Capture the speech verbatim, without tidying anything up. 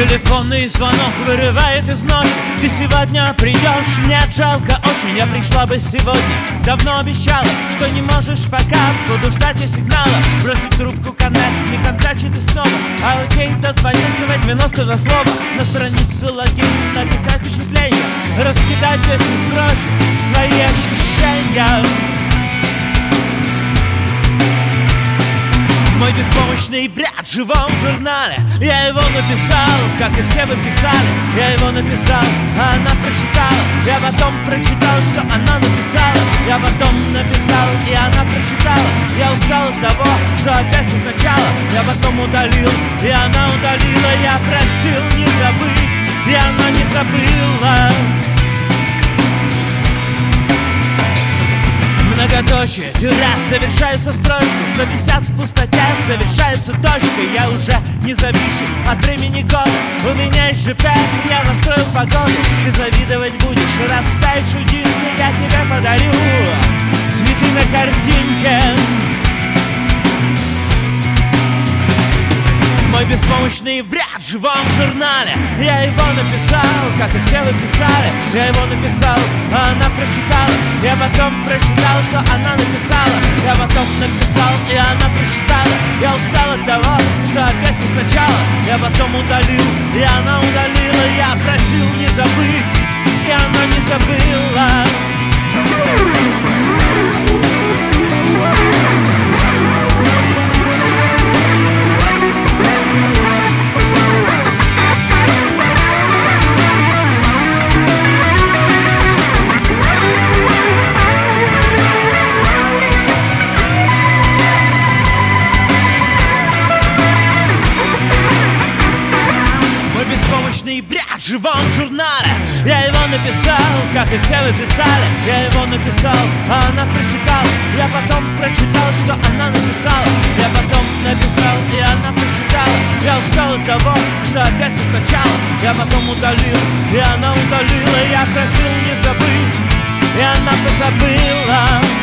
Телефонный звонок вырывает из ночи. Ты сегодня придешь? Нет, жалко очень. Я пришла бы сегодня, давно обещала, что не можешь пока. Буду ждать я сигнала, бросить трубку, коннект, не контачит и снова. А окей, дозвонился в девяносто два слова. На страницу логин написать впечатление, раскидать песни строчек, свои ощущения. Мой беспомощный бред в живом журнале. Я его написал, как и все вы писали. Я его написал, а она прочитала. Я потом прочитал, что она написала. Я потом написал, и она прочитала. Я устал от того, что опять все сначала. Я потом удалил, и она удалила. Я просил не забыть, и она не забыла. Многоточие, тире, завершается строчка, что висят в пустоте, завершается точка. Я уже не зависим от времени года. У меня есть джи пи эс, я настроил погоду. Ты завидовать будешь, растаешь чудинки, я тебе подарю цветы на картинке. Мой беспомощный бред в живом журнале. Я его написал, как и все вы писали. Я его написал, а она прочитала. Я потом прочитал, что она написала. Я потом написал, и она прочитала. Я устал от того, что опять все сначала. Я потом удалил, и она удалила. Я просил не забыть, и она не забыла. Беспомощный бред в живом журнале. Я его написал, как и все вы писали. Я его написал, а она прочитала. Я потом прочитал, что она написала. Я потом написал, и она прочитала. Я устал от того, что опять все сначала. Я потом удалил, и она удалила. Я просил не забыть, и она позабыла.